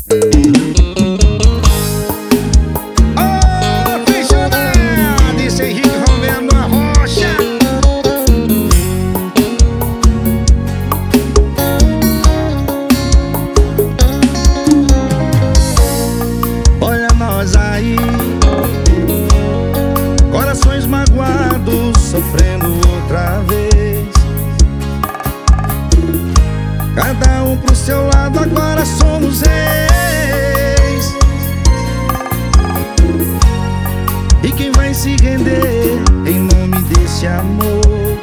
Apaixonado, esse Henrique Romero na rocha. Olha nós aí, corações magoados, sofrendo outra vez. Cada um pro seu lado, agora somos ex. E quem vai se render em nome desse amor?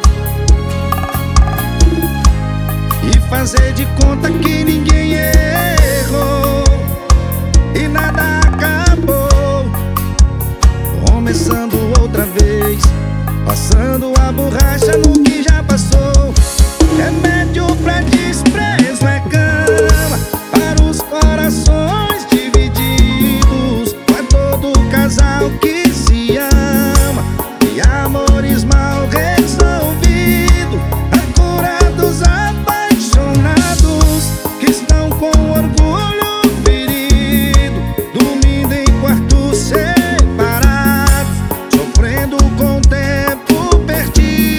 E fazer de conta que ninguém errou e nada acabou. Começando outra vez, passando a borracha no que já passou. Remédio pra desprezo é cama para os corações divididos. Não é todo casal que se ama e amores mal resolvidos. A cura dos apaixonados que estão com orgulho ferido, dormindo em quartos separados, sofrendo com o tempo perdido.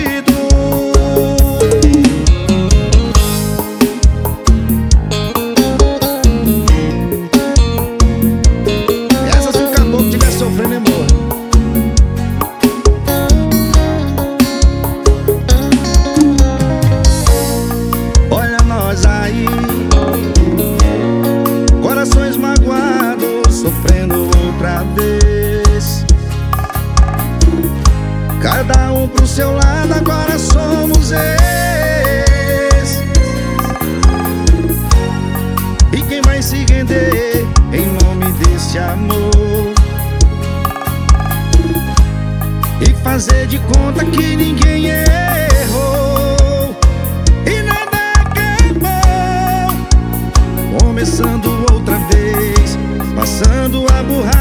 Essa se o caboclo tiver sofrendo, amor. Olha nós aí, corações magoados, sofrendo outra vez. Cada um pro seu lado, agora somos ex. E quem vai se render em nome desse amor? E fazer de conta que ninguém errou e nada acabou. Começando outra vez, passando a borracha